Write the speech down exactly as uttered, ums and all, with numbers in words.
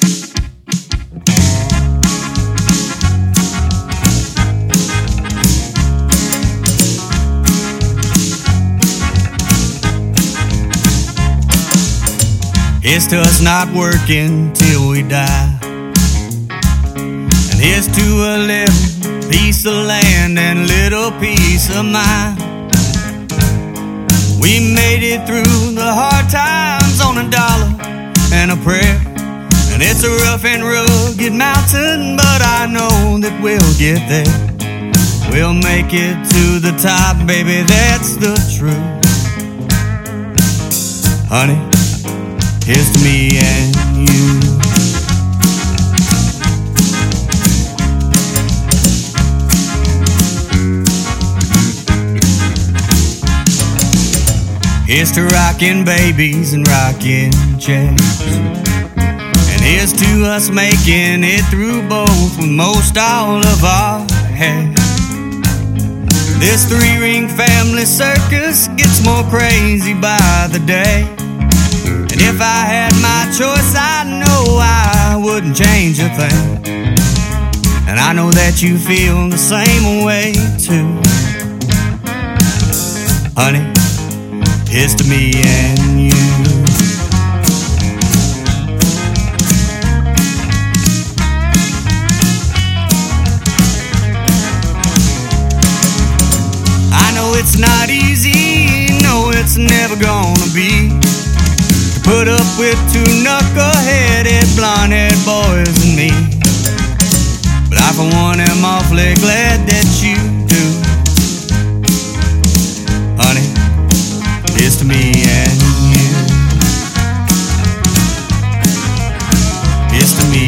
Here's to us not working till we die, and here's to a little piece of land and a little piece of mind. We made it through the hard times on a dollar and a prayer, and it's a rough and rugged mountain, but I know that we'll get there. We'll make it to the top, baby, that's the truth. Honey, here's to me and you. Here's to rockin' babies and rockin' chairs, and here's to us making it through both with most all of our hair. This three-ring family circus gets more crazy by the day, and if I had my choice, I know I wouldn't change a thing. And I know that you feel the same way too. Honey, here's to me and you. I know it's not easy, no, it's never gonna be, to put up with two knuckle-headed, blonde-haired boys and me. But I for one am awfully glad that you do. Honey, here's to me and you. Here's to me